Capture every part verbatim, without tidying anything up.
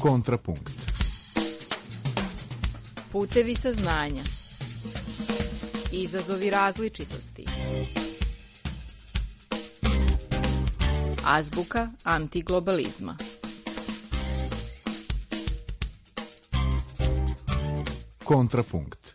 Kontrapunkt. Putevi saznanja. Izazovi različitosti. Azbuka antiglobalizma. Kontrapunkt.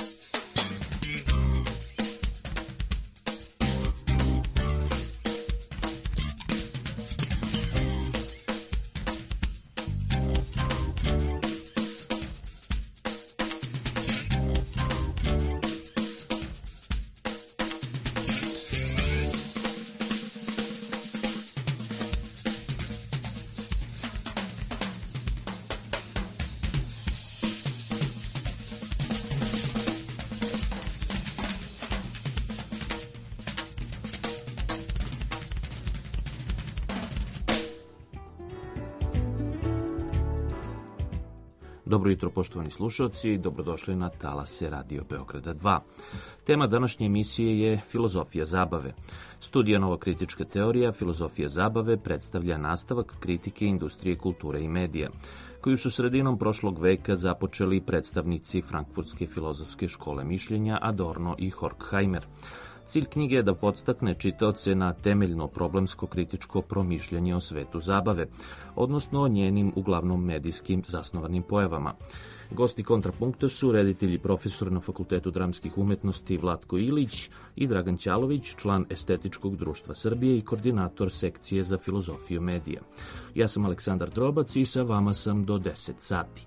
Dobro jutro, poštovani slušalci, dobrodošli na talase Radio Beograda dva. Tema današnje emisije je filozofija zabave. Studija Nova kritička teorija filozofija zabave predstavlja nastavak kritike industrije, kulture i medija, koju su sredinom prošlog veka započeli predstavnici Frankfurtske filozofske škole mišljenja Adorno i Horkheimer. Cilj knjige je da podstakne čitaoce na temeljno problemsko kritičko promišljanje o svetu zabave, odnosno o njenim uglavnom medijskim zasnovanim pojavama. Gosti Kontrapunkta su reditelj i profesor na Fakultetu dramskih umetnosti Vlatko Ilić i Dragan Ćalović, član Estetičkog društva Srbije i koordinator sekcije za filozofiju medija. Ja sam Aleksandar Drobac i sa vama sam do deset sati.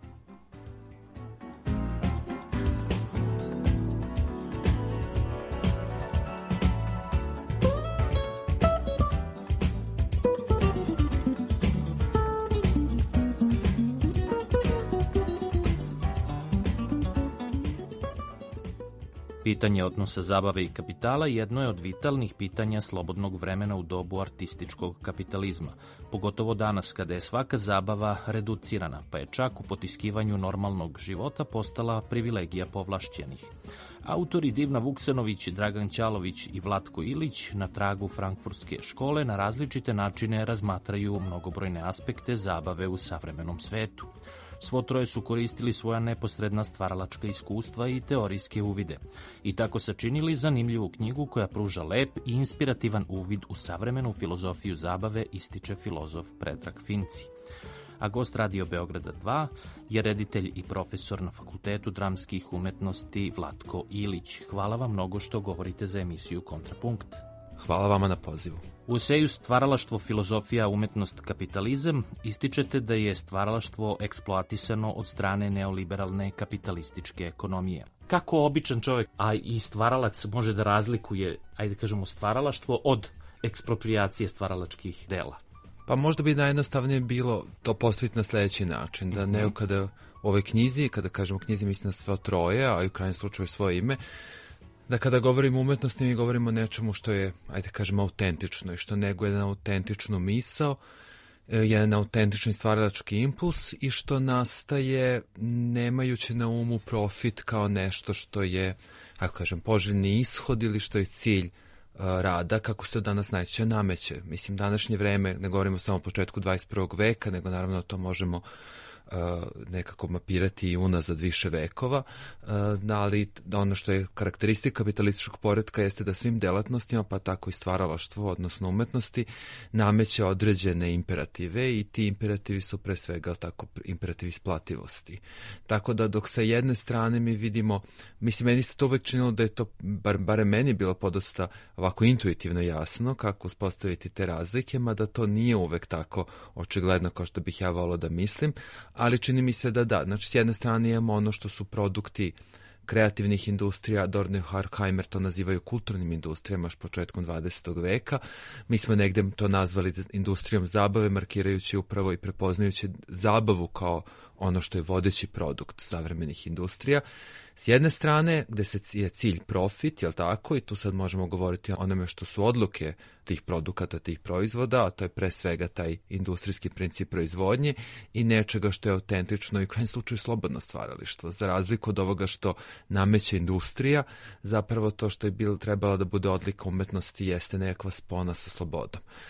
Pitanje odnosa zabave i kapitala jedno je od vitalnih pitanja slobodnog vremena u dobu artističkog kapitalizma, pogotovo danas kada je svaka zabava reducirana, pa je čak u potiskivanju normalnog života postala privilegija povlašćenih. Autori Divna Vuksanović, Dragan Ćalović i Vlatko Ilić na tragu Frankfurtske škole na različite načine razmatraju mnogobrojne aspekte zabave u savremenom svetu. Svo troje su koristili svoja neposredna stvaralačka iskustva i teorijske uvide i tako sačinili zanimljivu knjigu koja pruža lep i inspirativan uvid u savremenu filozofiju zabave, ističe filozof Predrag Finci. A gost Radio Beograda dva je reditelj i profesor na Fakultetu dramskih umetnosti Vlatko Ilić. Hvala vam mnogo što govorite za emisiju Kontrapunkt. Hvala vama na pozivu. U eseju Stvaralaštvo, filozofija, umetnost, kapitalizam ističete da je stvaralaštvo eksploatisano od strane neoliberalne kapitalističke ekonomije. Kako običan čovjek, a i stvaralac, može da razlikuje, ajde kažemo, stvaralaštvo od eksproprijacije stvaralačkih dela? Pa možda bi najjednostavnije bilo to postaviti na sljedeći način, da ne kada u ovoj knjizi, kada kažemo knjizi mislim na sve troje, a i u krajnjem slučaju svoje ime, da kada govorimo o umetnosti, mi govorimo o nečemu što je, ajde kažemo, autentično i što neguje jedan autentičnu misao, jedan autentični stvaralački impuls i što nastaje nemajući na umu profit kao nešto što je, ako kažem, poželjni ishod ili što je cilj rada, kako se to danas najčešće nameće. Mislim, današnje vreme, ne govorimo samo o početku dvadeset prvog veka, nego naravno to možemo nekako mapirati i unazad više vekova, ali ono što je karakteristika kapitalističkog poretka jeste da svim delatnostima, pa tako i stvaralaštvo, odnosno umetnosti, nameće određene imperative i ti imperativi su pre svega tako imperativi isplativosti. Tako da dok sa jedne strane mi vidimo, mislim, meni se to uvek činilo da je to, bar, barem meni bilo podosta ovako intuitivno jasno kako uspostaviti te razlike, mada to nije uvek tako očigledno kao što bih ja volao da mislim, ali čini mi se da da. Znači, s jedne strane imamo ono što su produkti kreativnih industrija, Adorno i Horkheimer to nazivaju kulturnim industrijama još početkom dvadesetog veka. Mi smo negde to nazvali industrijom zabave, markirajući upravo i prepoznajući zabavu kao ono što je vodeći produkt savremenih industrija. S jedne strane, gde se je cilj profit, jel tako, i tu sad možemo govoriti o onome što su odluke tih produkata, tih proizvoda, a to je pre svega taj industrijski princip proizvodnje i nečega što je autentično i u krajnjem slučaju slobodno stvaralištvo. Za razliku od ovoga što nameće industrija, zapravo to što je bilo trebalo da bude odlika umetnosti jeste nekakva spona sa slobodom.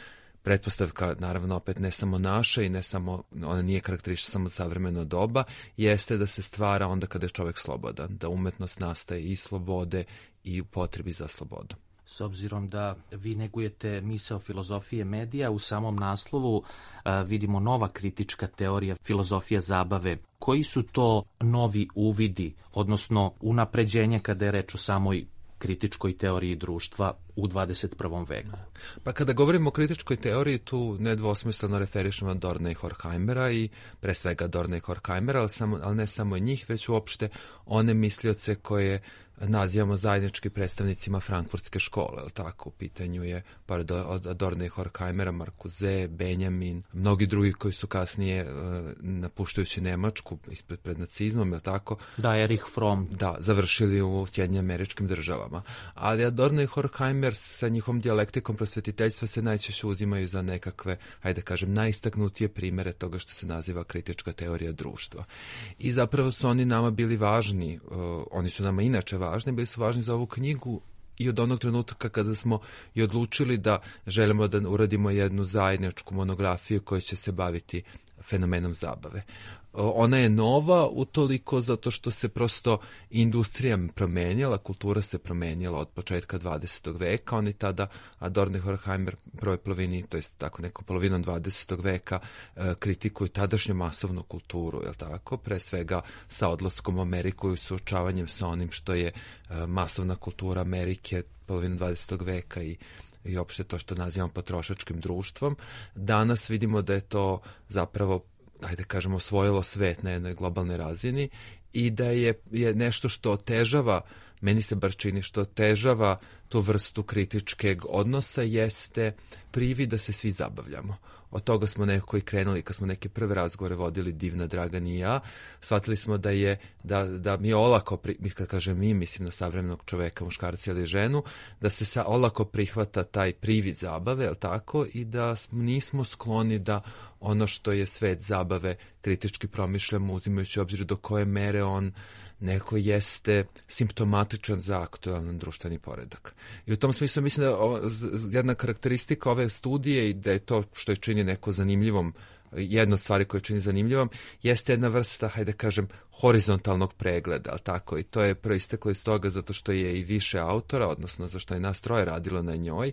pretpostavka, naravno opet ne samo naša i ne samo, ona nije karakteristična samo savremeno doba, jeste da se stvara onda kada je čovjek slobodan, da umetnost nastaje i slobode i u potrebi za slobodom. S obzirom da vi negujete misao filozofije medija, u samom naslovu a, vidimo nova kritička teorija filozofije zabave. Koji su to novi uvidi, odnosno unapređenje kada je reč o samoj kritičkoj teoriji društva u dvadeset prvom veku? Pa kada govorimo o kritičkoj teoriji, tu nedvosmisleno referišemo Dorna i Horkheimera i pre svega Dorna i Horkheimera, ali, samo, ali ne samo njih, već uopšte one mislioce koje nazivamo zajednički predstavnicima frankfurtske škole, ali tako, u pitanju je, pored od Adorna i Horkheimera, Marcuse, Benjamin, mnogi drugi koji su kasnije, napuštajući Nemačku ispred pred nacizmom, je tako? Da, Erich Fromm. Da, završili u Sjedinjenim Američkim Državama. Ali Adorno i Horkheimer sa njihovom dijalektikom prosvetiteljstva se najčešće uzimaju za nekakve, hajde kažem, najistaknutije primere toga što se naziva kritička teorija društva. I zapravo su oni nama bili važni, uh, oni su nama inače važni, bili su važni za ovu knjigu i od onog trenutka kada smo i odlučili da želimo da uradimo jednu zajedničku monografiju koja će se baviti fenomenom zabave. Ona je nova utoliko zato što se prosto industrija promenjala, kultura se promenjala od početka dvadesetog veka. Oni tada, Adorno i Horkheimer, prvoj polovini, to jest tako neko polovinom dvadesetog veka, kritikuju tadašnju masovnu kulturu, je li tako? Pre svega sa odlaskom u Ameriku i suočavanjem sa onim što je masovna kultura Amerike polovinom dvadesetog veka i i opšte to što nazivamo potrošačkim društvom. Danas vidimo da je to zapravo, ajde kažemo, osvojilo svet na jednoj globalnoj razini i da je, je nešto što otežava, meni se bar čini, što otežava tu vrstu kritičkeg odnosa jeste privid da se svi zabavljamo. Od toga smo nekako i krenuli kad smo neke prve razgovore vodili Divna, Dragan i ja. Shvatili smo da je, da, da mi olako, kad kažem mi, mislim na savremenog čoveka, muškarca ili ženu, da se sa olako prihvata taj privid zabave, je li tako, i da nismo skloni da ono što je svet zabave kritički promišljamo, uzimajući u obzir do koje mere on neko jeste simptomatičan za aktualan društveni poredak. I u tom smislu mislim da o, jedna karakteristika ove studije i da je to što je čini neko zanimljivom, jedna od stvari koje čini zanimljivom, jeste jedna vrsta, hajde kažem, horizontalnog pregleda, ali tako, i to je proisteklo iz toga zato što je i više autora, odnosno zašto je nas troje radilo na njoj,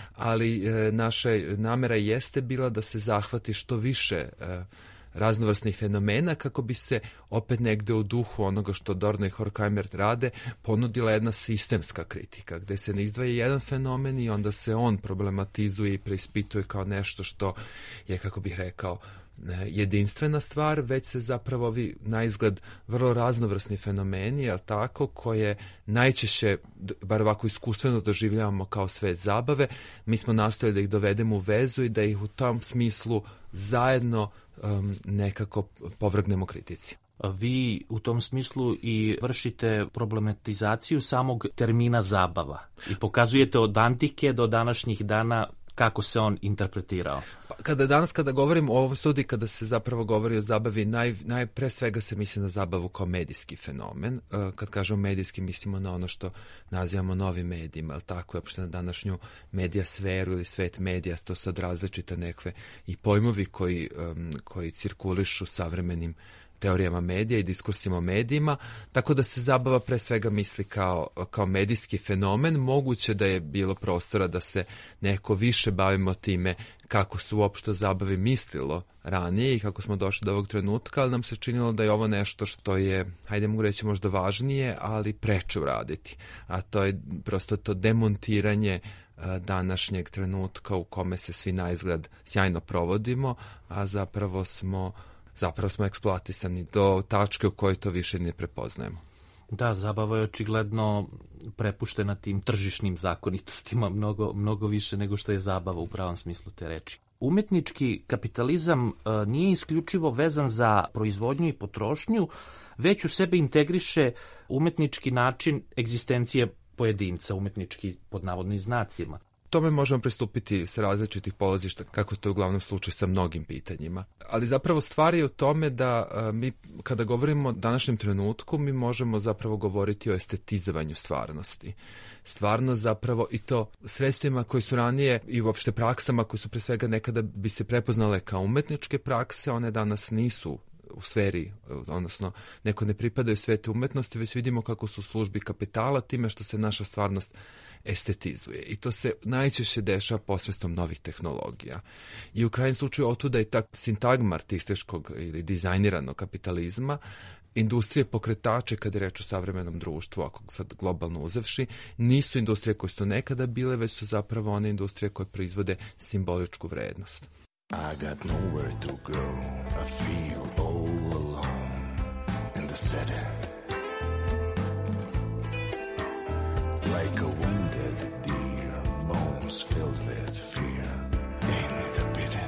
ali e, naša namera jeste bila da se zahvati što više e, raznovrsnih fenomena kako bi se opet negde u duhu onoga što Adorno i Horkheimer rade ponudila jedna sistemska kritika gde se ne izdvaja jedan fenomen i onda se on problematizuje i preispituje kao nešto što je, kako bih rekao, jedinstvena stvar, već se zapravo ovi na izgled vrlo raznovrsni fenomeni, jel tako, koje najčešće, bar ovako iskustveno doživljavamo kao svet zabave, mi smo nastojali da ih dovedemo u vezu i da ih u tom smislu zajedno um, nekako povrgnemo kritici. Vi u tom smislu i vršite problematizaciju samog termina zabava i pokazujete od antike do današnjih dana kako se on interpretirao. Pa, kada danas, kada govorim o ovoj studiji, kada se zapravo govori o zabavi, naj, naj, pre svega se misli na zabavu kao medijski fenomen. Kad kažemo medijski, mislimo na ono što nazivamo novim medijima, ali tako je uopšte na današnju medija sferu ili svet medija, to sad različite nekve i pojmovi koji, um, koji cirkulišu savremenim teorijama medija i diskursima o medijima, tako da se zabava pre svega misli kao, kao medijski fenomen. Moguće da je bilo prostora da se neko više bavimo time kako su uopšte zabavi mislilo ranije i kako smo došli do ovog trenutka, ali nam se činilo da je ovo nešto što je, hajde mogu reći, možda važnije, ali preče uraditi. A to je prosto to demontiranje današnjeg trenutka u kome se svi na izgled sjajno provodimo, a zapravo smo zapravo smo eksploatisani do tačke u kojoj to više ne prepoznajemo. Da, zabava je očigledno prepuštena tim tržišnim zakonitostima mnogo, mnogo više nego što je zabava u pravom smislu te reči. Umetnički kapitalizam e, nije isključivo vezan za proizvodnju i potrošnju, već u sebe integriše umetnički način egzistencije pojedinca, umetnički pod navodnim znacima. tome možemo pristupiti sa različitih polazišta, kako to je uglavnom slučaj sa mnogim pitanjima. Ali zapravo stvar je u tome da a, mi, kada govorimo o današnjem trenutku, mi možemo zapravo govoriti o estetizovanju stvarnosti. Stvarno zapravo i to sredstvima koji su ranije i uopšte praksama koji su pre svega nekada bi se prepoznale kao umetničke prakse, one danas nisu u sferi, odnosno neko ne pripadaju svetu umetnosti, već vidimo kako su u službi kapitala time što se naša stvarnost estetizuje. I to se najčešće dešava posredstvom novih tehnologija. I u krajnjem slučaju otuda i ta sintagma artističkog ili dizajniranog kapitalizma, industrije pokretače, kada je reč o savremenom društvu, ako sad globalno uzevši, nisu industrije koje su to nekada bile, već su zapravo one industrije koje proizvode simboličku vrednost. I got nowhere to go, I feel all alone in the city. Like a wounded deer, bones filled with fear, ain't it a pity?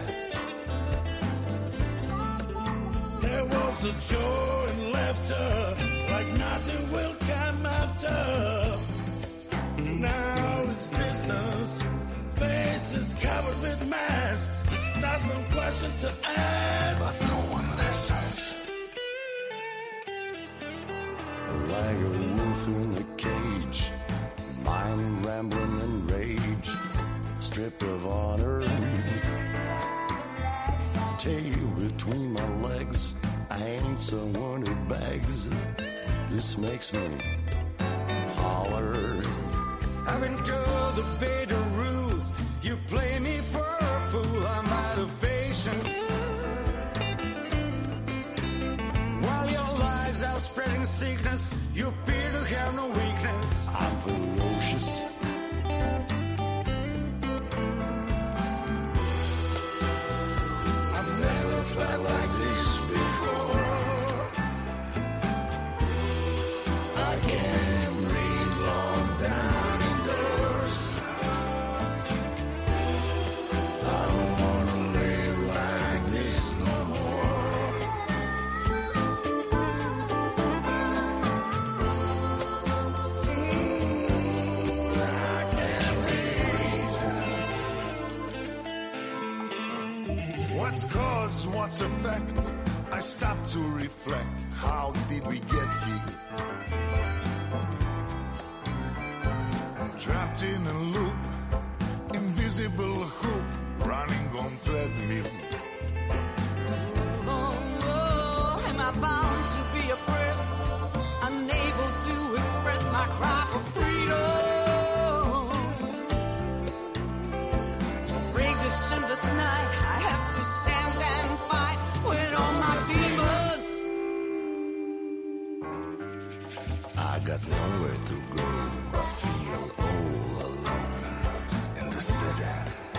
There was a joy and laughter, like nothing will come after. Now it's distance, faces covered with masks. Thousand questions to ask, but no one listens. Like a wolf in a cage, mind rambling in rage, stripped of honor, tail between my legs. I ain't someone who begs. This makes me holler. I've been told the better rules. You play me for a fool. I'm out of patience. While your lies are spreading sickness, you appear to have no weakness. I'm ferocious. I've never felt like this before. I can't breathe long down indoors. I don't wanna live like this no more. Mm, I can't breathe. What's cause, what's effect? I stop to reflect. How did we get here? Trapped in a loop, invisible hoop, running on treadmill. Oh, oh, am I bound to be a prince, unable to express my cry for freedom? To break the endless night, I have to stand and fight with all my demons. I got nowhere to go. I feel all alone in the city.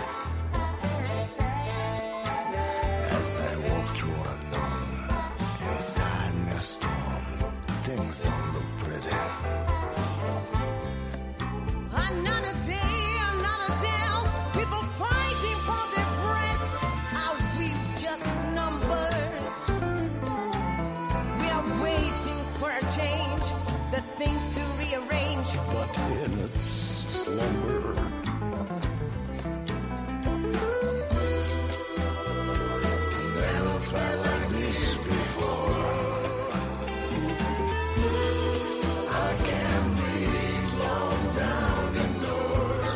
As I walk through unknown, inside me a storm, things don't look pretty. Another day, another down, people fighting for their breath. Are we just numbers? We are waiting for a change, the things to rearrange. But in its slumber, never felt like this before. I can't breathe long down indoors.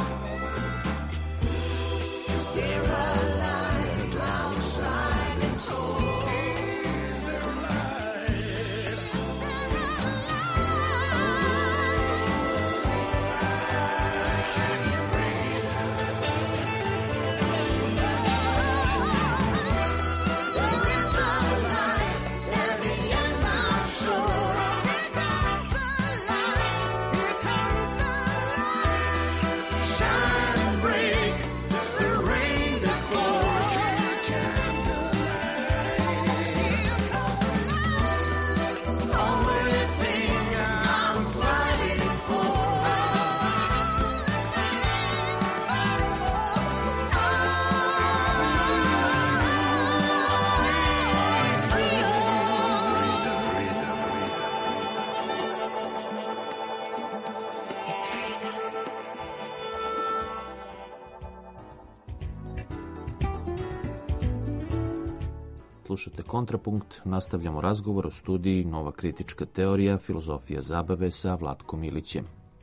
Is there a light outside this door? Is there a light? Slušate Kontrapunkt, nastavljamo razgovor o studiji Nova kritička teorija, filozofija zabave sa Vlatkom Ilićem.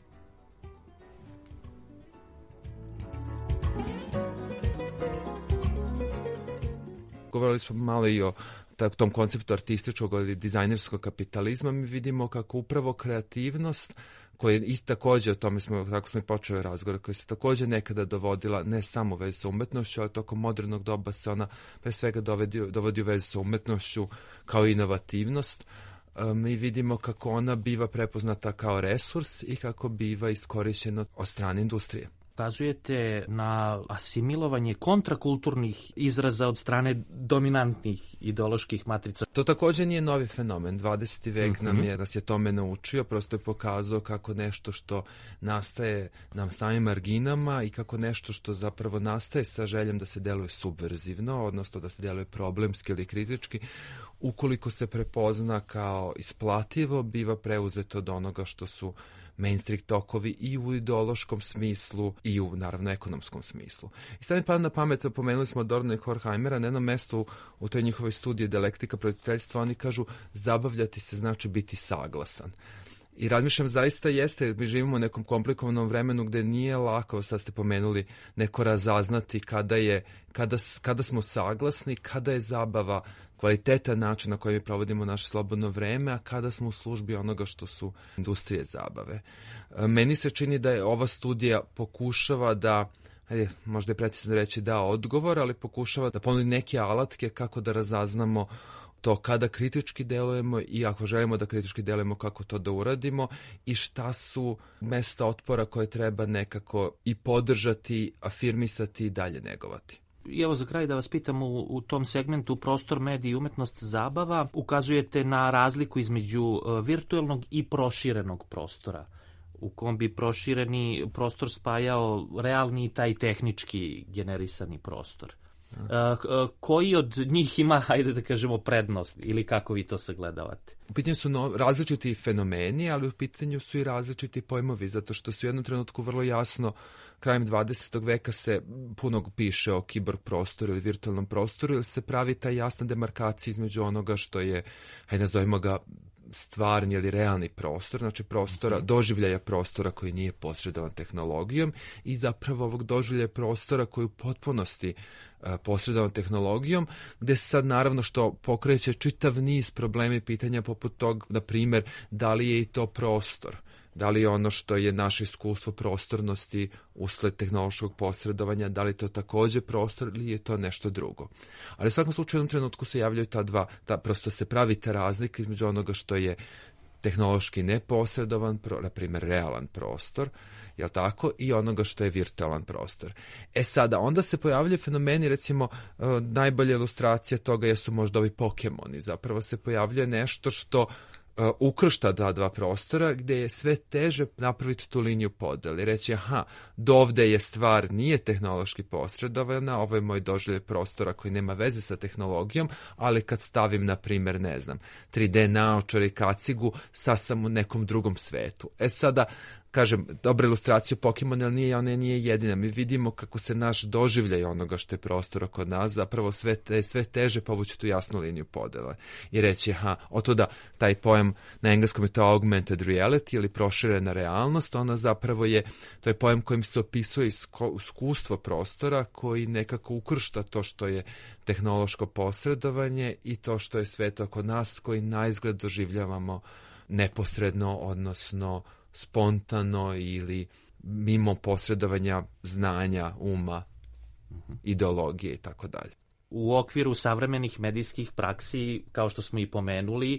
Govorili smo malo i o tom konceptu artističkog ili dizajnerskog kapitalizma. Mi vidimo kako upravo kreativnost, koja je i također, o tome smo, tako smo i počeli razgovor, koja se također nekada dovodila ne samo u vezu sa umetnošću, ali tokom modernog doba se ona pre svega dovodi, dovodi u vezu sa umetnošću kao inovativnost. Mi vidimo kako ona biva prepoznata kao resurs i kako biva iskorišćena od strane industrije. Ukazujete na asimilovanje kontrakulturnih izraza od strane dominantnih ideoloških matrica. To također nije novi fenomen. dvadeseti vek Mm-hmm. nam je, nas je tome naučio, prosto je pokazao kako nešto što nastaje na samim marginama i kako nešto što zapravo nastaje sa željom da se deluje subverzivno, odnosno da se deluje problemski ili kritički, ukoliko se prepozna kao isplativo, biva preuzeto od onoga što su mainstream tokovi i u ideološkom smislu i u, naravno, ekonomskom smislu. I sad mi pada na pamet, pomenuli smo Adorno i Horkheimera, na jednom mestu u toj njihovoj studiji Dijalektika protiviteljstva, oni kažu zabavljati se znači biti saglasan. I razmišljam, zaista jeste, mi živimo u nekom komplikovanom vremenu gde nije lako, sad ste pomenuli, neko razaznati kada je, kada, kada smo saglasni, kada je zabava kvalitetan način na koji mi provodimo naše slobodno vreme, a kada smo u službi onoga što su industrije zabave. Meni se čini da je ova studija pokušava da, ajde, možda je precizno reći da odgovor, ali pokušava da ponudi neke alatke kako da razaznamo to kada kritički delujemo i ako želimo da kritički delujemo kako to da uradimo i šta su mesta otpora koje treba nekako i podržati, afirmisati i dalje negovati. I evo za kraj da vas pitam, u, u tom segmentu prostor, medij i umetnost zabava ukazujete na razliku između uh, virtuelnog i proširenog prostora, u kom bi prošireni prostor spajao realni i taj tehnički generisani prostor. Uh, uh, koji od njih ima, hajde da kažemo, prednost ili kako vi to sagledavate? U pitanju su no, različiti fenomeni, ali u pitanju su i različiti pojmovi, zato što su u jednom trenutku vrlo jasno, krajem dvadesetog veka se puno piše o kiborg prostoru ili virtualnom prostoru, ili se pravi ta jasna demarkacija između onoga što je, hajde nazovimo ga, stvarni ili realni prostor, znači prostora, doživljaja prostora koji nije posredovan tehnologijom i zapravo ovog doživljaja prostora koji u potpunosti uh, posredovan tehnologijom, gde sad naravno što pokreće čitav niz problema i pitanja poput tog, na primjer, da li je i to prostor, da li je ono što je naše iskustvo prostornosti usled tehnološkog posredovanja, da li je to također prostor ili je to nešto drugo. Ali u svakom slučaju u jednom trenutku se javljaju ta dva, ta, prosto se pravi ta razlika između onoga što je tehnološki neposredovan, pro, na primjer realan prostor, jel tako, i onoga što je virtualan prostor. E sada, onda se pojavljaju fenomeni, recimo, uh, najbolja ilustracija toga jesu možda ovi Pokemoni. Zapravo se pojavljuje nešto što Uh, ukršta da dva prostora gde je sve teže napraviti tu liniju podeli. Reći, aha, dovde je stvar nije tehnološki posredovana, ovo je moj doživljaj prostora koji nema veze sa tehnologijom, ali kad stavim, na primjer, ne znam, tri de naočare i kacigu, sad sam u nekom drugom svetu. E sada, kažem, dobra ilustracija Pokemon, ali nije, ona nije jedina. Mi vidimo kako se naš doživljaj onoga što je prostor oko nas zapravo sve, te, sve teže povući tu jasnu liniju podele. I reći, aha, otuda taj pojam, na engleskom je to augmented reality ili proširena realnost, ona zapravo je, to je pojam kojim se opisuje iskustvo prostora koji nekako ukršta to što je tehnološko posredovanje i to što je svet oko nas koji naizgled doživljavamo neposredno, odnosno spontano ili mimo posredovanja znanja, uma, uh-huh. ideologije i tako dalje. U okviru savremenih medijskih praksi, kao što smo i pomenuli,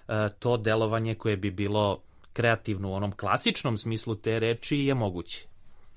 to delovanje koje bi bilo kreativno u onom klasičnom smislu te reči je moguće.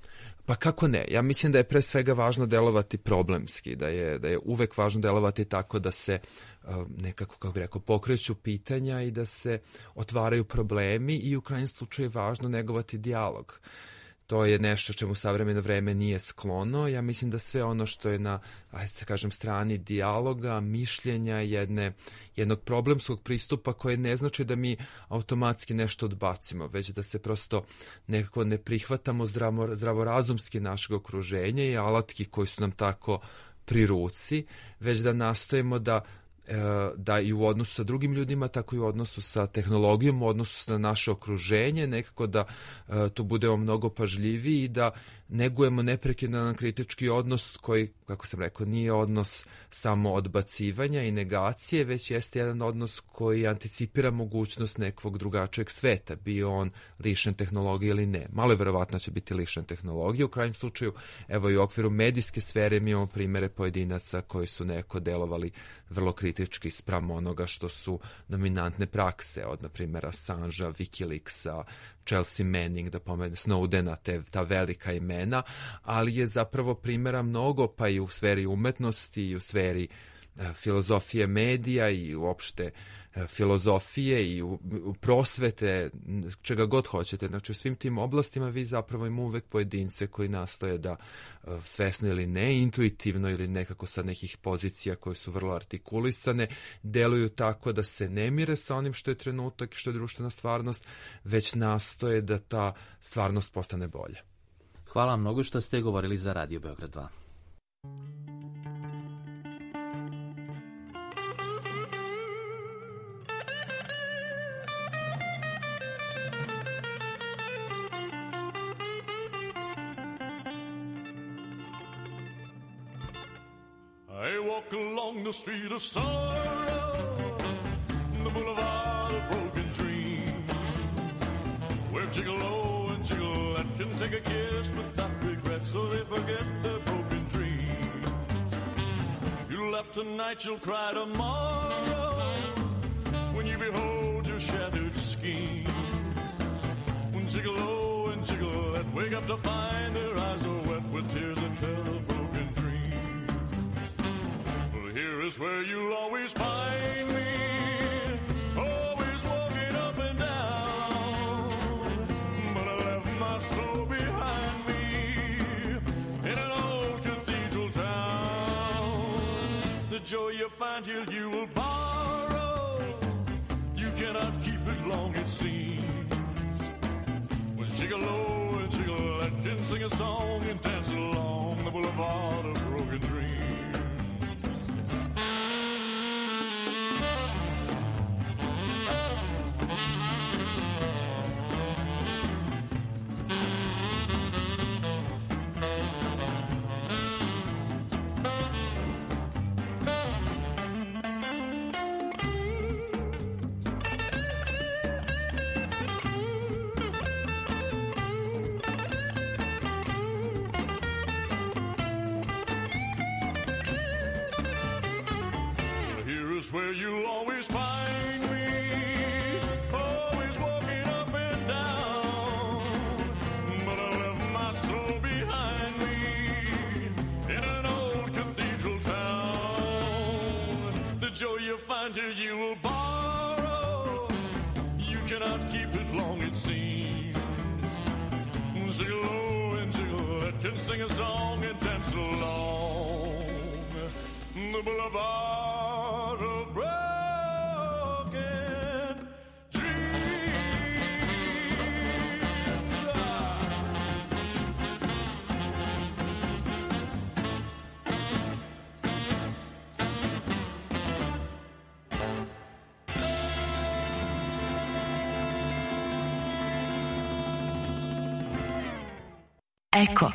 Pa kako ne? Ja mislim da je pre svega važno delovati problemski, da je, da je uvek važno delovati tako da se uh, nekako, kako bih rekao, pokreću pitanja i da se otvaraju problemi i u krajnjem slučaju je važno negovati dijalog. To je nešto čemu savremeno vreme nije sklono. Ja mislim da sve ono što je na, ajde da kažem, strani dijaloga, mišljenja, jedne, jednog problemskog pristupa koje ne znači da mi automatski nešto odbacimo, već da se prosto nekako ne prihvatamo zdravo, zdravorazumski našeg okruženja i alatki koji su nam tako pri ruci, već da nastojimo da da i u odnosu sa drugim ljudima, tako i u odnosu sa tehnologijom, u odnosu na naše okruženje, nekako da tu budemo mnogo pažljiviji i da negujemo neprekidan kritički odnos koji, kako sam rekao, nije odnos samo odbacivanja i negacije, već jeste jedan odnos koji anticipira mogućnost nekog drugačijeg sveta, bio on lišen tehnologije ili ne. Malo je verovatno će biti lišen tehnologije. U krajnjem slučaju, evo i u okviru medijske sfere mi imamo primere pojedinaca koji su neko delovali vrlo kritički spram onoga što su dominantne prakse, od, na primjer, Assangea, Wikileaksa, Chelsea Manning, da pomene Snowdena, te, ta velika imena, ali je zapravo primjera mnogo, pa i u sferi umetnosti, i u sferi uh, filozofije medija i uopšte uh, filozofije i u, u prosvete, čega god hoćete. Znači u svim tim oblastima vi zapravo imamo uvek pojedince koji nastoje da uh, svesno ili ne, intuitivno ili nekako sa nekih pozicija koje su vrlo artikulisane, deluju tako da se ne mire sa onim što je trenutak i što je društvena stvarnost, već nastoje da ta stvarnost postane bolja. Hvala vam mnogo što ste govorili za Radio Beograd dva. I walk along the street of sorrow, the boulevard of broken dreams, where gigolo and gigolette can take a kiss without regret, so they forget their broken dreams. You laugh tonight, you'll cry tomorrow, when you behold your shattered schemes. When gigolo and gigolette wake up to find their eyes are wet with tears and tell of broken dreams. Here is where you'll always find me, always walking up and down. But I left my soul behind me in an old cathedral town. The joy you find here you will borrow, you cannot keep it long it seems. When gigolo and gigolette can sing a song and dance along the boulevard of broken dreams. Where you'll always find me, always walking up and down. But I left my soul behind me in an old cathedral town. The joy you find here you will borrow, you cannot keep it long it seems. Gigolo and gigolette can sing a song and dance along the boulevard of broken dreams. Eko.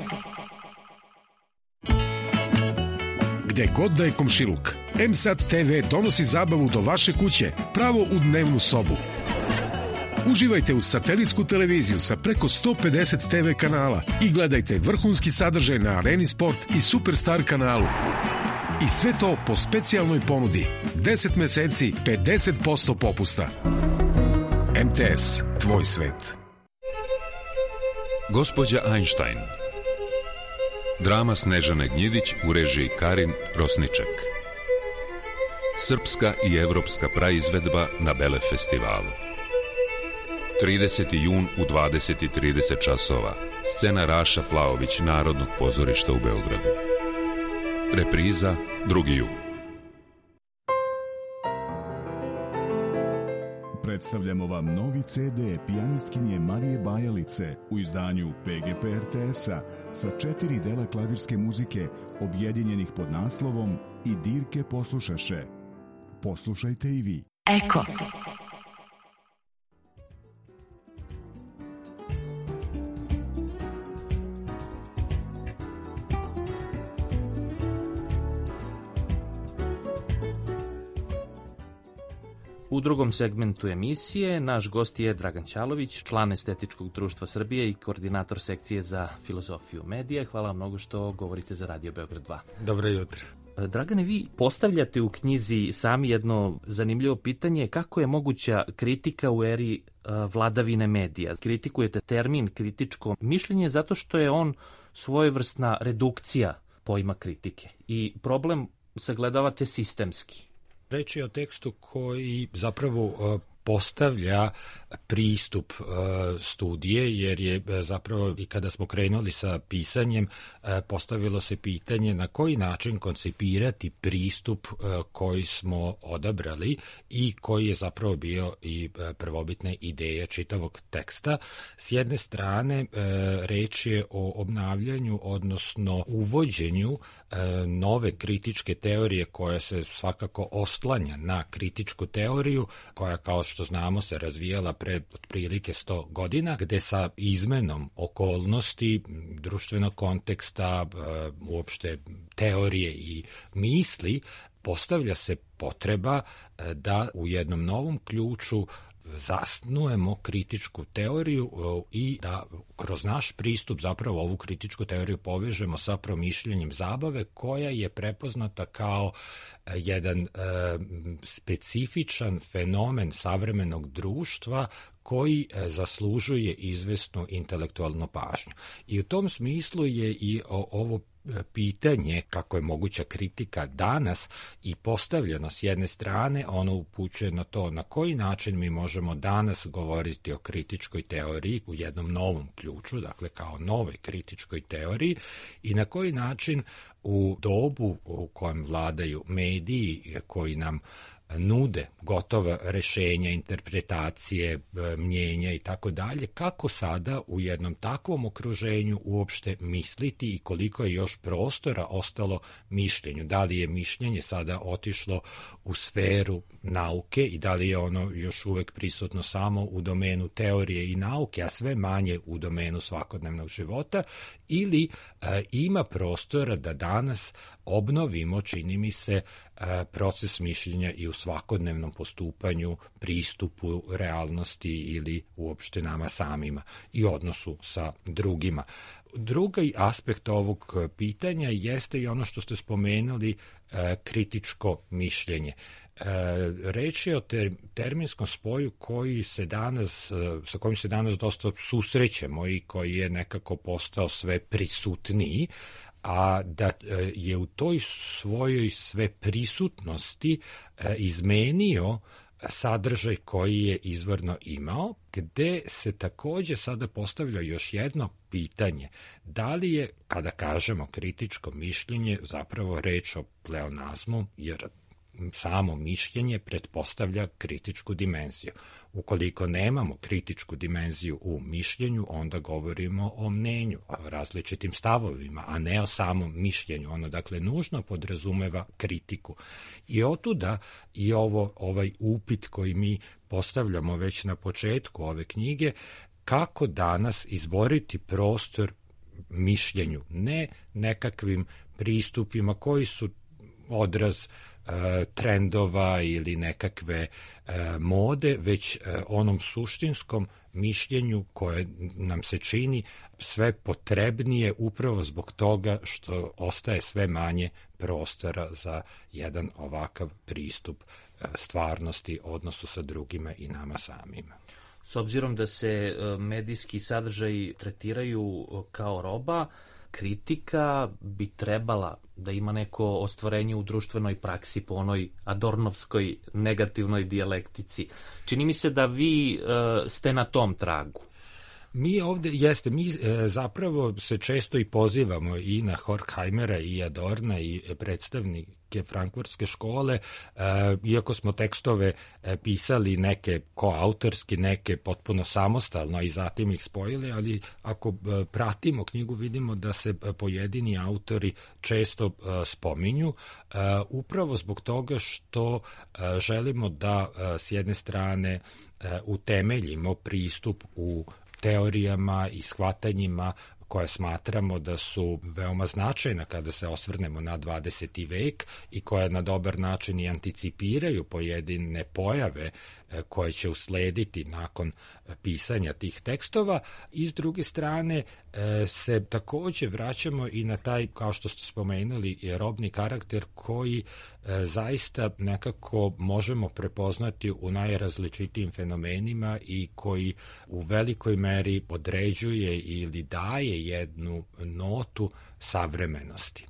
Gde god da je komšiluk, M S A D T V donosi zabavu do vaše kuće, pravo u dnevnu sobu. Uživajte uz satelitsku televiziju sa preko sto pedeset T V kanala i gledajte vrhunski sadržaj na Areni Sport i Superstar kanalu. I sve to po specijalnoj ponudi. deset meseci, pedeset posto popusta. M T S, tvoj svet. Gospođa Einstein. Drama Snežane Gnjidić u režiji Karin Rosniček. Srpska i evropska praizvedba na Bele festivalu. trideseti jun u dvadeset i trideset časova. Scena Raša Plaović Narodnog pozorišta u Beogradu. Repriza drugi jun. Predstavljamo vam novi C D pijanistkinje Marije Bajalice u izdanju P G P R T S-a sa četiri dela klavirske muzike objedinjenih pod naslovom I dirke poslušaše. Poslušajte i vi. Eko. U drugom segmentu emisije naš gost je Dragan Ćalović, član Estetičkog društva Srbije i koordinator sekcije za filozofiju medija. Hvala vam mnogo što govorite za Radio Beograd dva. Dobro jutro. Dragane, vi postavljate u knjizi sami jedno zanimljivo pitanje kako je moguća kritika u eri vladavine medija. Kritikujete termin kritičko mišljenje zato što je on svojevrsna redukcija pojma kritike i problem sagledavate sistemski. Reč je o tekstu koji zapravo postavlja pristup studije, jer je zapravo i kada smo krenuli sa pisanjem postavilo se pitanje na koji način koncipirati pristup koji smo odabrali i koji je zapravo bio i prvobitna ideja čitavog teksta. S jedne strane reč je o obnavljanju, odnosno uvođenju nove kritičke teorije koja se svakako oslanja na kritičku teoriju, koja kao što znamo se razvijala pred otprilike sto godina, gde sa izmenom okolnosti, društvenog konteksta, uopšte teorije i misli, postavlja se potreba da u jednom novom ključu zasnujemo kritičku teoriju i da kroz naš pristup zapravo ovu kritičku teoriju povežemo sa promišljanjem zabave koja je prepoznata kao jedan e, specifičan fenomen savremenog društva koji e, zaslužuje izvesnu intelektualnu pažnju. I u tom smislu je i o, ovo pitanje kako je moguća kritika danas i postavljeno s jedne strane, ono upućuje na to na koji način mi možemo danas govoriti o kritičkoj teoriji u jednom novom ključu, dakle kao novoj kritičkoj teoriji, i na koji način u dobu u kojem vladaju mediji koji nam nude gotova rešenja, interpretacije, mnjenja i tako dalje, kako sada u jednom takvom okruženju uopšte misliti i koliko je još prostora ostalo mišljenju. Da li je mišljenje sada otišlo u sferu nauke i da li je ono još uvek prisutno samo u domenu teorije i nauke, a sve manje u domenu svakodnevnog života, ili e, ima prostora da danas obnovimo, čini mi se, e, proces mišljenja i u svakodnevnom postupanju, pristupu realnosti ili uopšte nama samima i odnosu sa drugima. Drugi aspekt ovog pitanja jeste i ono što ste spomenuli, e, kritičko mišljenje. E, reč je o ter, terminskom spoju koji se danas, sa kojim se danas dosta susrećemo i koji je nekako postao sve prisutniji, a da je u toj svojoj sve prisutnosti izmenio sadržaj koji je izvorno imao, gde se takođe sada postavlja još jedno pitanje. Da li je, kada kažemo kritičko mišljenje, zapravo reč o pleonazmu, jer samo mišljenje pretpostavlja kritičku dimenziju. Ukoliko nemamo kritičku dimenziju u mišljenju, onda govorimo o mnenju, o različitim stavovima, a ne o samom mišljenju. Ono, dakle, nužno podrazumeva kritiku. I otuda i ovo, ovaj upit koji mi postavljamo već na početku ove knjige, kako danas izboriti prostor mišljenju, ne nekakvim pristupima koji su odraz trendova ili nekakve e, mode, već e, onom suštinskom mišljenju koje nam se čini sve potrebnije upravo zbog toga što ostaje sve manje prostora za jedan ovakav pristup e, stvarnosti, odnosu sa drugima i nama samima. S obzirom da se medijski sadržaji tretiraju kao roba, kritika bi trebala da ima neko ostvarenje u društvenoj praksi po onoj adornovskoj negativnoj dijalektici. Čini mi se da vi uh, ste na tom tragu. Mi ovde, jeste, mi e, zapravo se često i pozivamo i na Horkheimera i Adorna i predstavnik kritike frankfurtske škole, iako smo tekstove pisali neke koautorski, neke potpuno samostalno i zatim ih spojili, ali ako pratimo knjigu vidimo da se pojedini autori često spominju, upravo zbog toga što želimo da s jedne strane utemeljimo pristup u teorijama i shvatanjima koje smatramo da su veoma značajna kada se osvrnemo na dvadeseti vek i koje na dobar način i anticipiraju pojedine pojave koje će uslediti nakon pisanja tih tekstova, i s druge strane se takođe vraćamo i na taj, kao što ste spomenuli, robni karakter koji zaista nekako možemo prepoznati u najrazličitijim fenomenima i koji u velikoj meri određuje ili daje jednu notu savremenosti.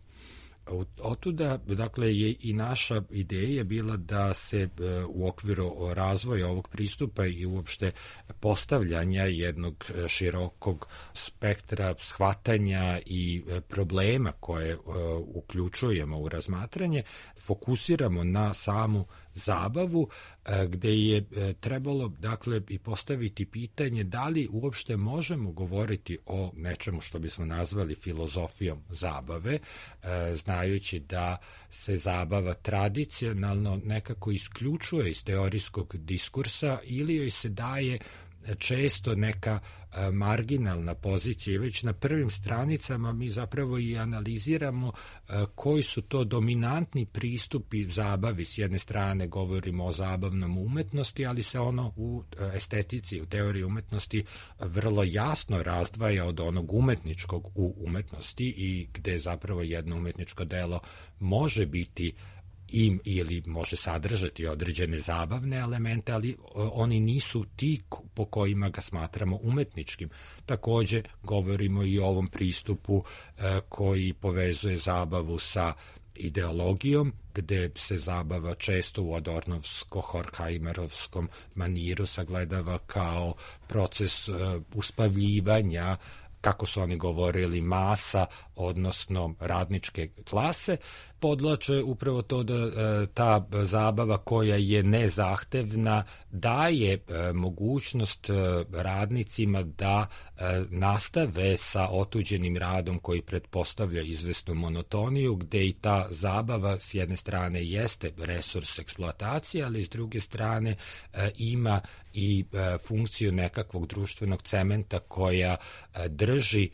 Otuda, dakle, je i naša ideja bila da se u okviru razvoja ovog pristupa i uopšte postavljanja jednog širokog spektra shvatanja i problema koje uključujemo u razmatranje, fokusiramo na samu zabavu, gde je trebalo, dakle, i postaviti pitanje da li uopšte možemo govoriti o nečemu što bismo nazvali filozofijom zabave, znajući da se zabava tradicionalno nekako isključuje iz teorijskog diskursa ili joj se daje često neka marginalna pozicija. Već na prvim stranicama mi zapravo i analiziramo koji su to dominantni pristupi zabavi. S jedne strane govorimo o zabavnom umetnosti, ali se ono u estetici, u teoriji umetnosti vrlo jasno razdvaja od onog umetničkog u umetnosti i gde zapravo jedno umetničko delo može biti im ili može sadržati određene zabavne elemente, ali oni nisu ti po kojima ga smatramo umetničkim. Takođe govorimo i o ovom pristupu koji povezuje zabavu sa ideologijom, gde se zabava često u adornovsko-horkheimerovskom maniru sagledava kao proces uspavljivanja, kako su oni govorili, masa, odnosno radničke klase, podlače upravo to da ta zabava koja je nezahtevna daje mogućnost radnicima da nastave sa otuđenim radom koji pretpostavlja izvesnu monotoniju, gde i ta zabava s jedne strane jeste resurs eksploatacije, ali s druge strane ima i funkciju nekakvog društvenog cementa koja drži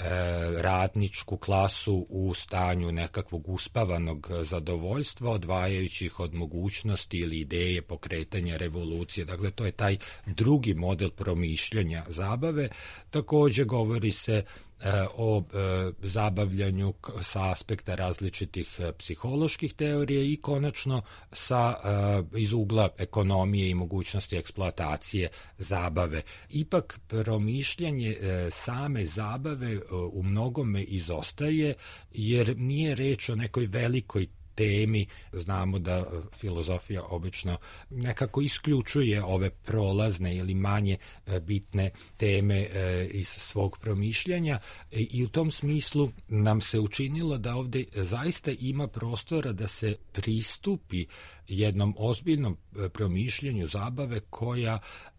radničku klasu u stanju nekakvog uspavanog zadovoljstva, odvajajući ih od mogućnosti ili ideje pokretanja revolucije. Dakle, to je taj drugi model promišljanja zabave. Takođe govori se o zabavljanju sa aspekta različitih psiholoških teorija i konačno sa iz ugla ekonomije i mogućnosti eksploatacije zabave. Ipak promišljanje same zabave u mnogome izostaje, jer nije reč o nekoj velikoj temi. Znamo da filozofija obično nekako isključuje ove prolazne ili manje bitne teme iz svog promišljanja i u tom smislu nam se učinilo da ovde zaista ima prostora da se pristupi jednom ozbiljnom promišljanju zabave koja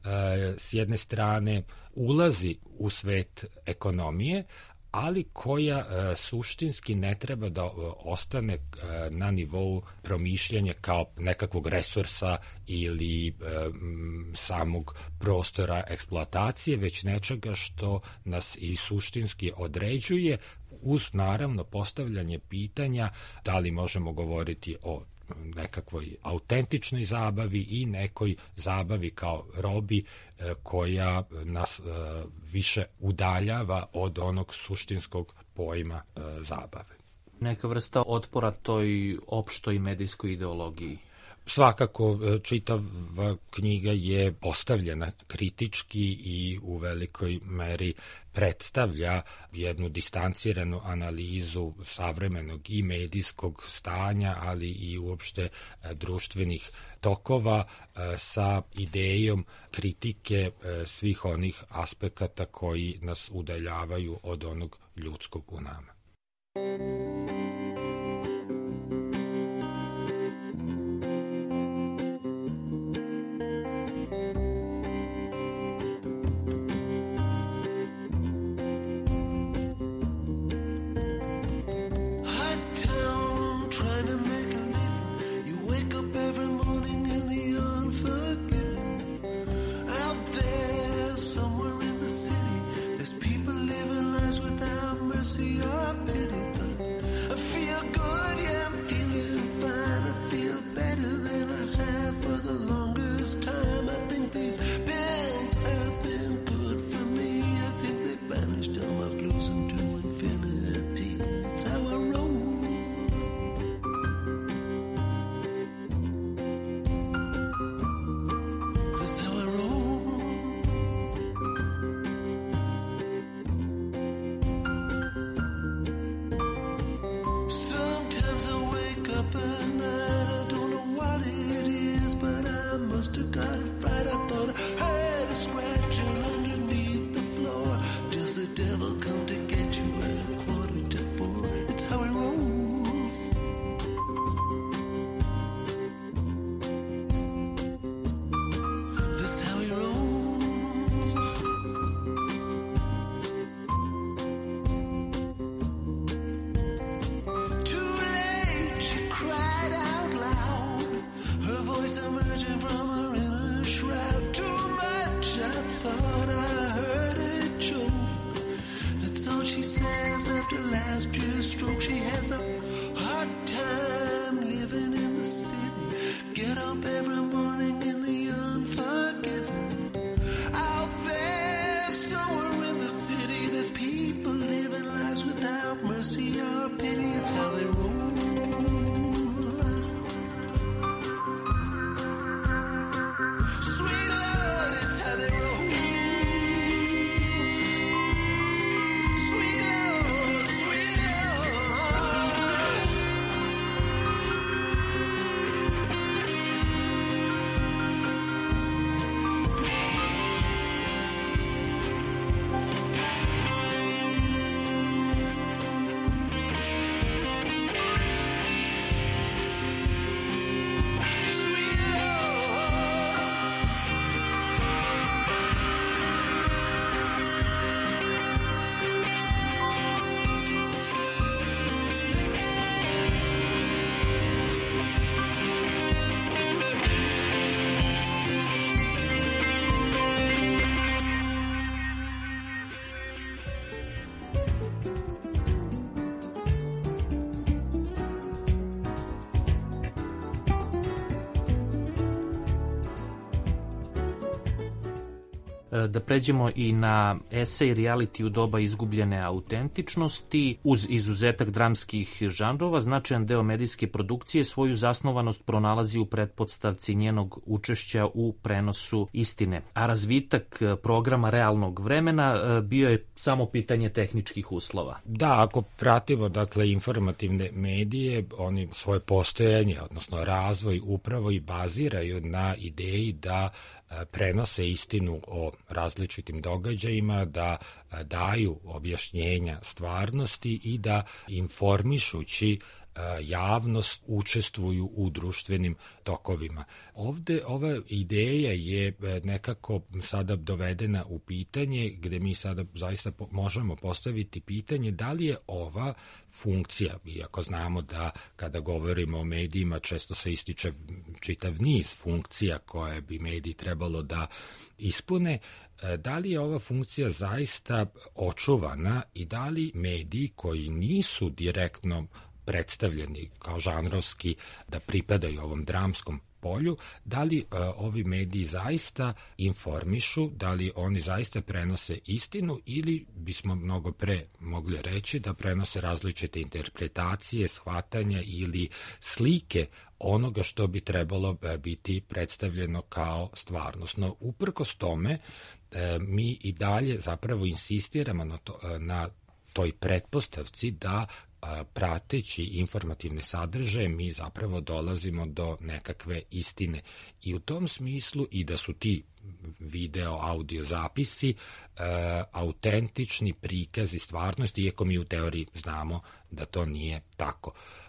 s jedne strane ulazi u svet ekonomije, ali koja e, suštinski ne treba da ostane e, na nivou promišljanja kao nekakvog resursa ili e, m, samog prostora eksploatacije, već nečega što nas i suštinski određuje, uz naravno postavljanje pitanja da li možemo govoriti o nekakvoj autentičnoj zabavi i nekoj zabavi kao robi koja nas više udaljava od onog suštinskog pojma zabave. Neka vrsta otpora toj opštoj medijskoj ideologiji. Svakako, čitava knjiga je postavljena kritički i u velikoj meri predstavlja jednu distanciranu analizu savremenog i medijskog stanja, ali i uopšte društvenih tokova sa idejom kritike svih onih aspekata koji nas udaljavaju od onog ljudskog u nama. master stroke. She has a hard time living in the city. Get up every morning in the unforgiven. Out there, somewhere in the city, there's people living lives without mercy or pity. It's how they roll. Sweet Lord, it's how they roll. Sweet Lord, sweet Lord. Da pređemo i na esej reality u doba izgubljene autentičnosti. Uz izuzetak dramskih žanrova, značajan deo medijske produkcije svoju zasnovanost pronalazi u pretpostavci njenog učešća u prenosu istine. A razvitak programa realnog vremena bio je samo pitanje tehničkih uslova. Da, ako pratimo dakle informativne medije, oni svoje postojanje, odnosno razvoj upravo i baziraju na ideji da prenose istinu o različitim događajima, da daju objašnjenja stvarnosti i da informišući javnost učestvuju u društvenim tokovima. Ovde ova ideja je nekako sada dovedena u pitanje gde mi sada zaista možemo postaviti pitanje da li je ova funkcija, iako znamo da kada govorimo o medijima često se ističe čitav niz funkcija koje bi mediji trebalo da ispune, da li je ova funkcija zaista očuvana i da li mediji koji nisu direktno predstavljeni kao žanrovski da pripadaju ovom dramskom polju, da li e, ovi mediji zaista informišu, da li oni zaista prenose istinu ili bismo mnogo pre mogli reći da prenose različite interpretacije, shvatanja ili slike onoga što bi trebalo biti predstavljeno kao stvarnost. No, uprkos tome, e, mi i dalje zapravo insistiramo na, to, na toj pretpostavci da prateći informativne sadržaje mi zapravo dolazimo do nekakve istine. I u tom smislu i da su ti video, audio zapisi e, autentični prikazi stvarnosti, iako mi u teoriji znamo da to nije tako.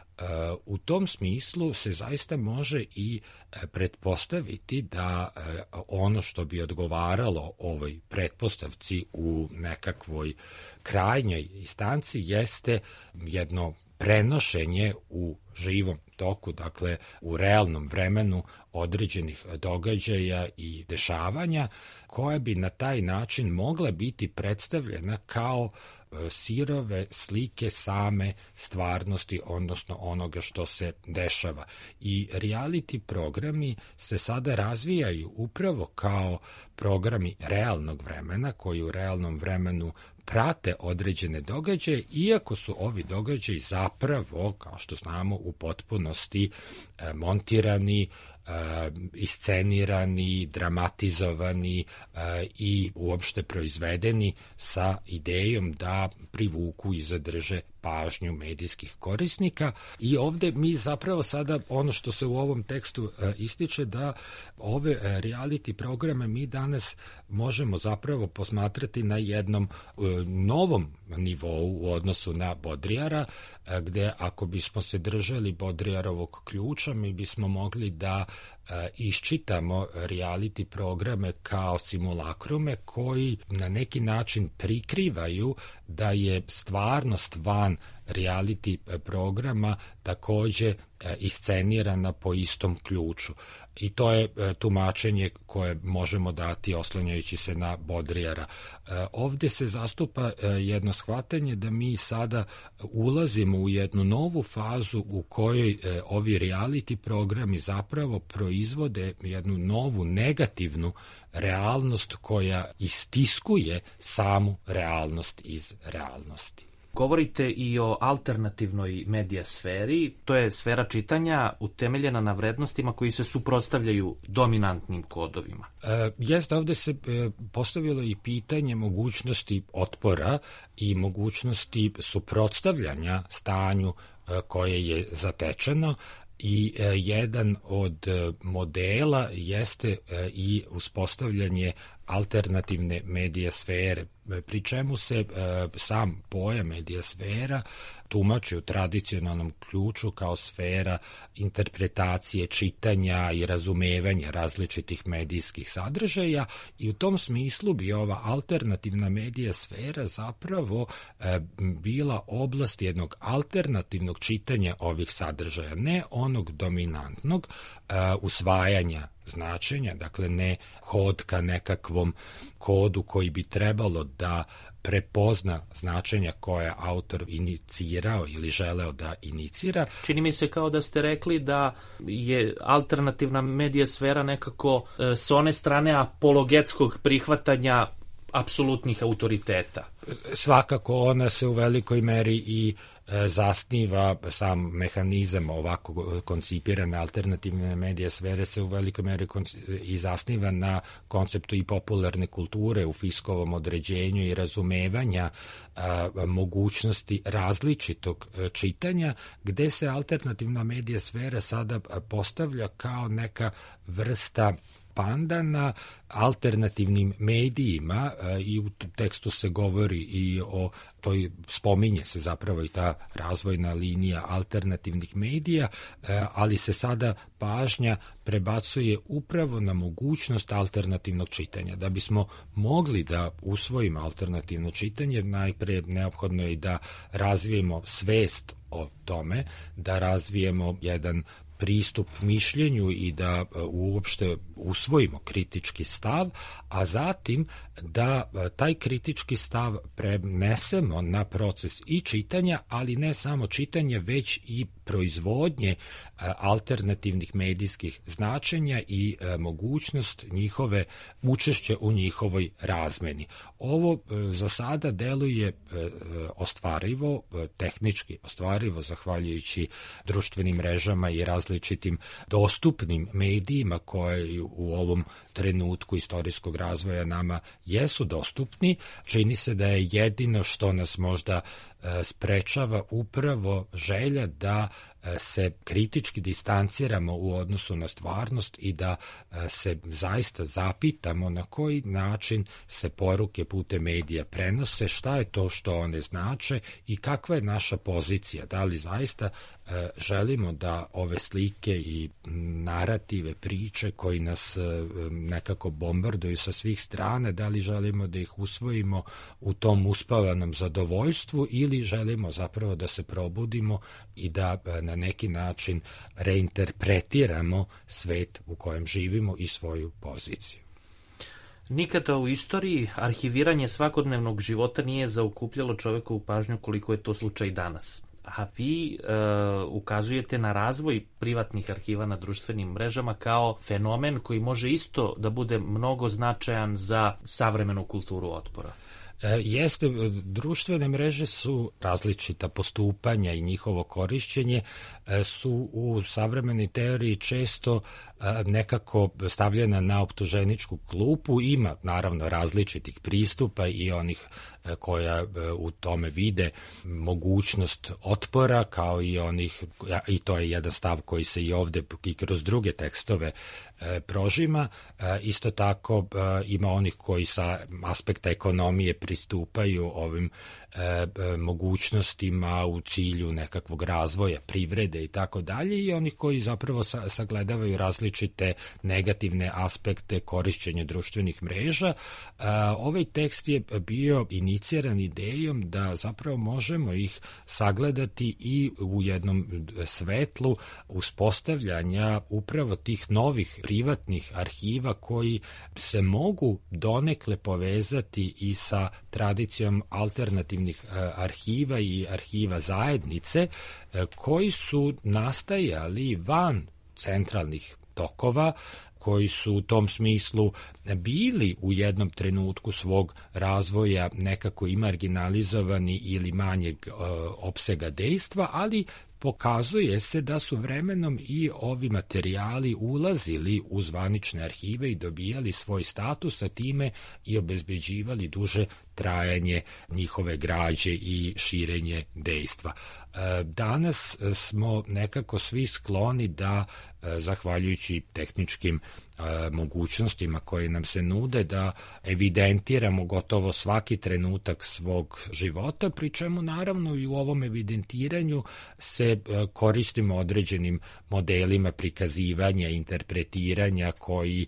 U tom smislu se zaista može i pretpostaviti da ono što bi odgovaralo ovoj pretpostavci u nekakvoj krajnjoj instanci jeste jedno prenošenje u živom toku, dakle u realnom vremenu određenih događaja i dešavanja koja bi na taj način mogla biti predstavljena kao sirove slike same stvarnosti, odnosno onoga što se dešava. I reality programi se sada razvijaju upravo kao programi realnog vremena koji u realnom vremenu prate određene događaje, iako su ovi događaji zapravo, kao što znamo, u potpunosti e, montirani, e, iscenirani, dramatizovani e, i uopšte proizvedeni sa idejom da privuku i zadrže pažnju medijskih korisnika. I ovde mi zapravo sada, ono što se u ovom tekstu e, ističe, da ove e, reality programe mi danas možemo zapravo posmatrati na jednom e, novom nivou u odnosu na Baudrillarda, e, gde ako bismo se držali Baudrillardovog ključa, mi bismo mogli da e, iščitamo reality programe kao simulakrume koji na neki način prikrivaju da je stvarnost van jedan reality programa takođe iscenirana po istom ključu. I to je tumačenje koje možemo dati oslanjajući se na Baudrillarda. Ovde se zastupa jedno shvatanje da mi sada ulazimo u jednu novu fazu u kojoj ovi reality programi zapravo proizvode jednu novu negativnu realnost koja istiskuje samu realnost iz realnosti. Govorite i o alternativnoj medija sferi, to je sfera čitanja utemeljena na vrednostima koji se suprotstavljaju dominantnim kodovima. E, jeste, ovde se e, postavilo i pitanje mogućnosti otpora i mogućnosti suprotstavljanja stanju e, koje je zatečeno, i e, jedan od e, modela jeste e, i uspostavljanje alternativne medija sfere, pri čemu se e, sam pojam medija sfera tumači u tradicionalnom ključu kao sfera interpretacije, čitanja i razumevanja različitih medijskih sadržaja, i u tom smislu bi ova alternativna medija sfera zapravo e, bila oblast jednog alternativnog čitanja ovih sadržaja, ne onog dominantnog e, usvajanja značenja, dakle ne kod ka nekakvom kodu koji bi trebalo da prepozna značenja koje je autor inicirao ili želeo da inicira. Čini mi se kao da ste rekli da je alternativna medija sfera nekako e, s one strane apologetskog prihvatanja apsolutnih autoriteta. Svakako ona se u velikoj meri i zasniva, sam mehanizam ovako koncipirane alternativne medije sfere se u velikoj meri i zasniva na konceptu i popularne kulture u Fiskovom određenju i razumevanja a, mogućnosti različitog čitanja, gde se alternativna medija sfera sada postavlja kao neka vrsta pandana alternativnim medijima, i u tekstu se govori i o toj, spominje se zapravo i ta razvojna linija alternativnih medija, ali se sada pažnja prebacuje upravo na mogućnost alternativnog čitanja. Da bismo mogli da usvojimo alternativno čitanje, najpre neophodno je da razvijemo svest o tome, da razvijemo jedan pristup mišljenju i da uopšte usvojimo kritički stav, a zatim da taj kritički stav prenesemo na proces i čitanja, ali ne samo čitanja, već i proizvodnje alternativnih medijskih značenja i mogućnost njihove učešća u njihovoj razmeni. Ovo za sada deluje ostvarivo, tehnički ostvarivo, zahvaljujući društvenim mrežama i različitim dostupnim medijima koje u ovom trenutku istorijskog razvoja nama jesu dostupni. Čini se da je jedino što nas možda sprečava upravo želja da se kritički distanciramo u odnosu na stvarnost i da se zaista zapitamo na koji način se poruke putem medija prenose, šta je to što one znače i kakva je naša pozicija. Da li zaista želimo da ove slike i narative, priče koji nas nekako bombarduju sa svih strana, da li želimo da ih usvojimo u tom uspavanom zadovoljstvu ili želimo zapravo da se probudimo i da na neki način reinterpretiramo svet u kojem živimo i svoju poziciju. Nikada u istoriji arhiviranje svakodnevnog života nije zaokupljalo čovekovu pažnju koliko je to slučaj danas. A vi e, ukazujete na razvoj privatnih arhiva na društvenim mrežama kao fenomen koji može isto da bude mnogo značajan za savremenu kulturu otpora. Jeste, društvene mreže su različita postupanja i njihovo korišćenje su u savremenoj teoriji često nekako stavljena na optuženičku klupu. Ima naravno različitih pristupa i onih koja u tome vide mogućnost otpora, kao i onih, i to je jedan stav koji se i ovde i kroz druge tekstove prožima. Isto tako ima onih koji sa aspekta ekonomije pristupaju ovim e, mogućnostima u cilju nekakvog razvoja privrede i tako dalje, i onih koji zapravo sa, sagledavaju različite negativne aspekte korišćenja društvenih mreža. E, ovaj tekst je bio iniciran idejom da zapravo možemo ih sagledati i u jednom svetlu uspostavljanja upravo tih novih privatnih arhiva koji se mogu donekle povezati i sa tradicijom alternativnih arhiva i arhiva zajednice koji su nastajali van centralnih tokova, koji su u tom smislu bili u jednom trenutku svog razvoja nekako i marginalizovani ili manjeg e, opsega dejstva, ali pokazuje se da su vremenom i ovi materijali ulazili u zvanične arhive i dobijali svoj status, a time i obezbeđivali duže trajanje njihove građe i širenje dejstva. Danas smo nekako svi skloni da, zahvaljujući tehničkim mogućnostima koje nam se nude, da evidentiramo gotovo svaki trenutak svog života, pri čemu naravno i u ovom evidentiranju se koristimo određenim modelima prikazivanja, interpretiranja koji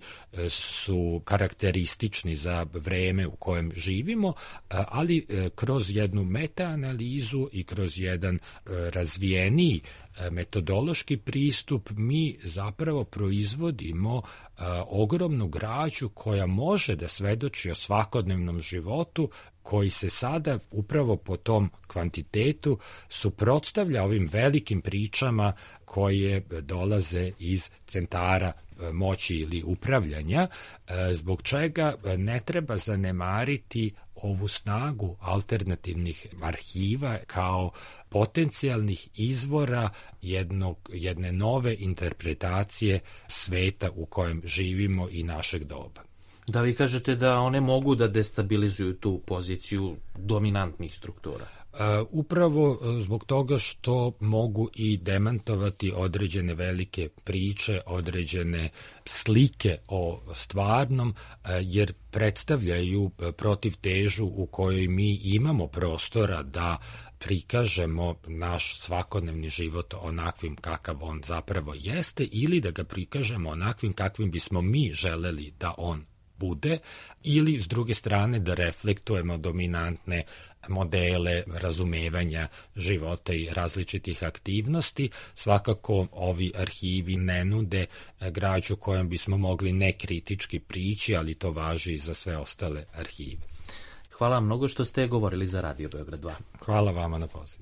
su karakteristični za vreme u kojem živimo, ali kroz jednu metaanalizu i kroz jedan razvijeniji metodološki pristup mi zapravo proizvodimo a, ogromnu građu koja može da svedoči o svakodnevnom životu, koji se sada upravo po tom kvantitetu suprotstavlja ovim velikim pričama koje dolaze iz centara moći ili upravljanja, zbog čega ne treba zanemariti ovu snagu alternativnih arhiva kao potencijalnih izvora jednog, jedne nove interpretacije sveta u kojem živimo i našeg doba. Da, vi kažete da one mogu da destabilizuju tu poziciju dominantnih struktura. Uh, upravo zbog toga što mogu i demantovati određene velike priče, određene slike o stvarnom, uh, jer predstavljaju protivtežu u kojoj mi imamo prostora da prikažemo naš svakodnevni život onakvim kakav on zapravo jeste, ili da ga prikažemo onakvim kakvim bismo mi želeli da on bude, ili s druge strane da reflektujemo dominantne modele razumevanja života i različitih aktivnosti. Svakako ovi arhivi ne nude građu kojom bismo mogli nekritički prići, ali to važi i za sve ostale arhive. Hvala vam mnogo što ste govorili za Radio Beograd dva. Hvala vama na pozivu.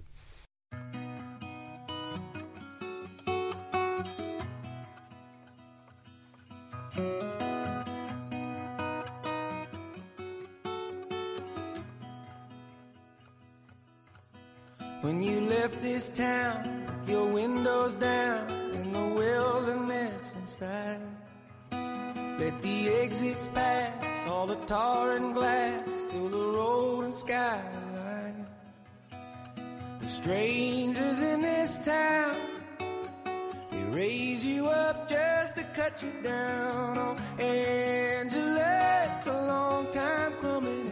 When you left this town with your windows down and the wilderness inside, let the exits pass, all the tar and glass, till the road and skyline. The strangers in this town, they raise you up just to cut you down. Oh, Angela, it's a long time coming.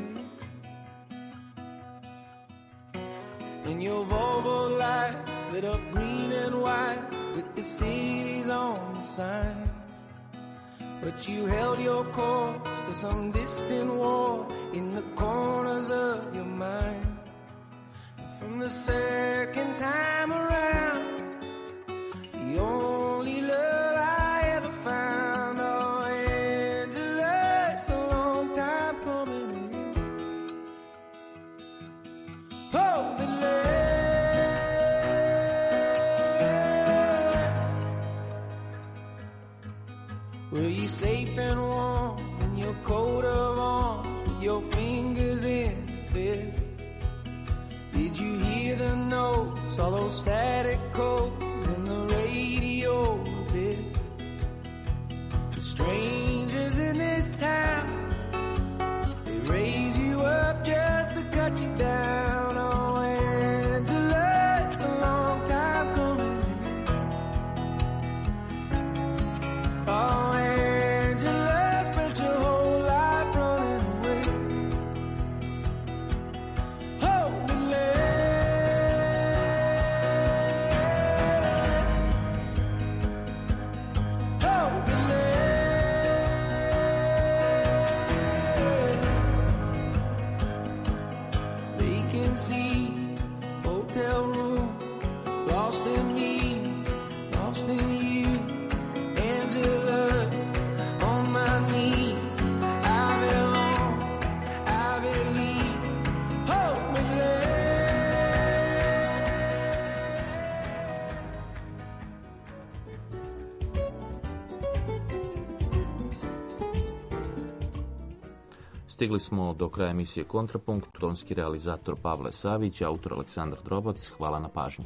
And your Volvo lights lit up green and white with the cities on the signs. But you held your course to some distant war in the corners of your mind. And from the second time around, the only love I ever found. Oh, Angela, it's a long time coming. Oh, but were you safe and warm in your coat of arms with your fingers in the fist? Did you hear the notes, all those static codes in the radio bits? The strangers in this town, they raise you up just to cut you down. Oh, Angela, it's a long time coming. Oh, Angela, spent your whole life running away. lost in me, lost in you. Angela, on my knee, I belong, I believe. Hold me Stigli smo do kraja emisije Kontrapunkt, tonski realizator Pavle Savić, autor Aleksandar Drobac. Hvala na pažnji.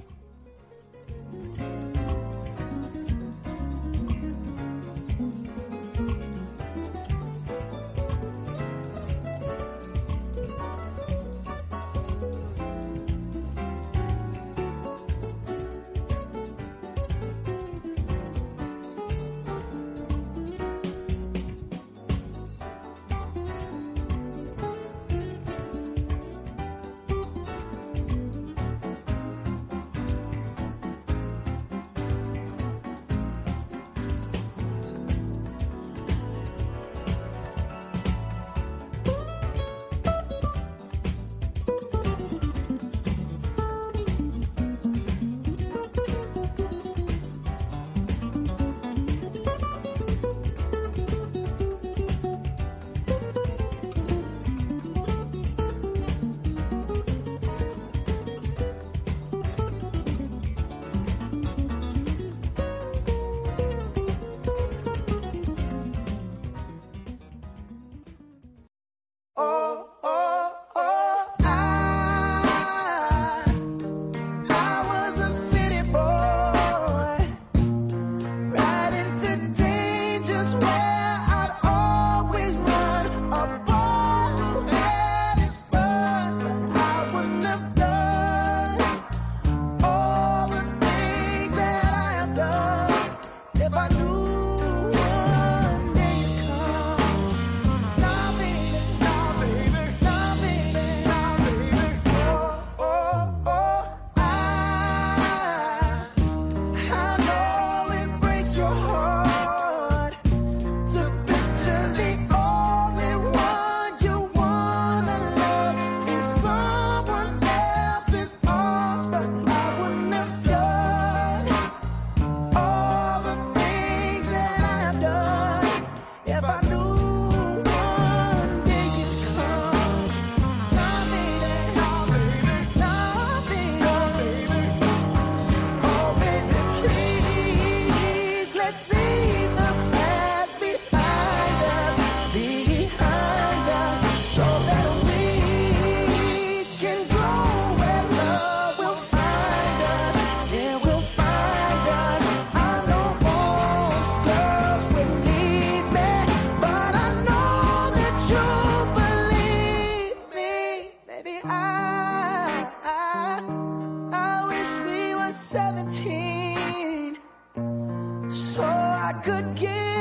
seventeen, so I could give